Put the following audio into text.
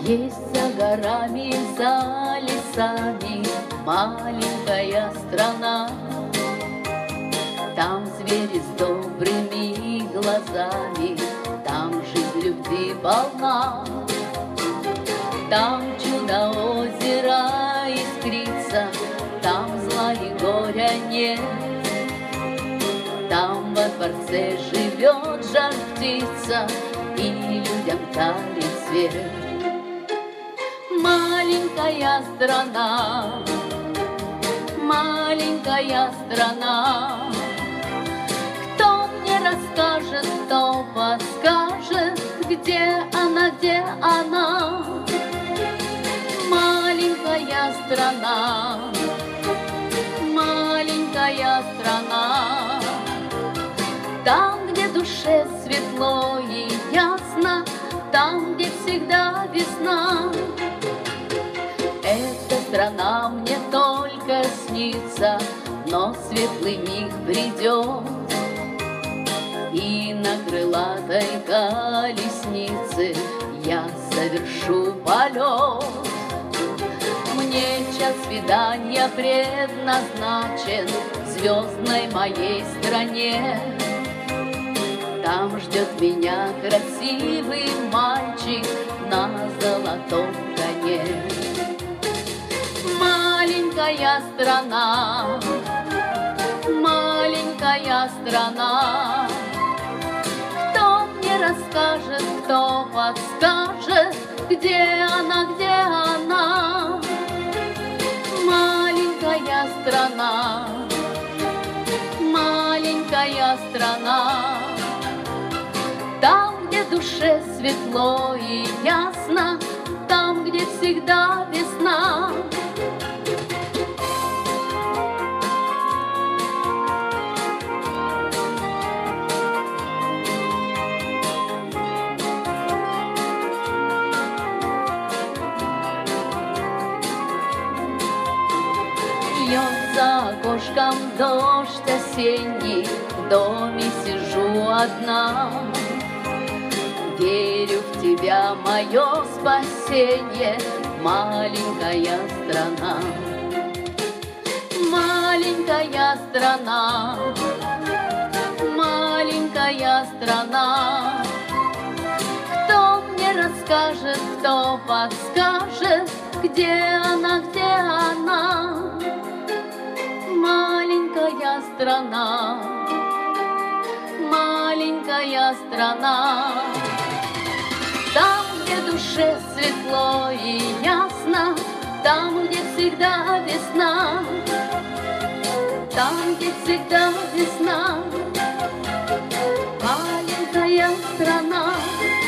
Есть за горами, за лесами маленькая страна. Там звери с добрыми глазами, там жизнь любви полна. Там чудо озера искрится, там зла и горя нет. Там во дворце живет жар-птица и людям дарит свет. Маленькая страна, маленькая страна, кто мне расскажет, кто подскажет, где она, где она? Маленькая страна, маленькая страна, там, где душе светло и ясно, там, где всегда весна. Эта страна мне только снится, но светлый миг придет, и на крылатой колеснице я совершу полет. Мне час свидания предназначен в звездной моей стране. Там ждет меня красивый мальчик на золотом коне. Маленькая страна, маленькая страна, кто мне расскажет, кто подскажет, где она, где она? Маленькая страна, маленькая страна, там, где душе светло и ясно, там, где всегда весна. Льет за окошком дождь осенний, в доме сижу одна. Верю в тебя, мое спасенье, маленькая страна. Маленькая страна, маленькая страна, кто мне расскажет, кто подскажет, где она, где она? Маленькая страна, маленькая страна, там, где душе светло и ясно, там, где всегда весна, там, где всегда весна. Маленькая страна.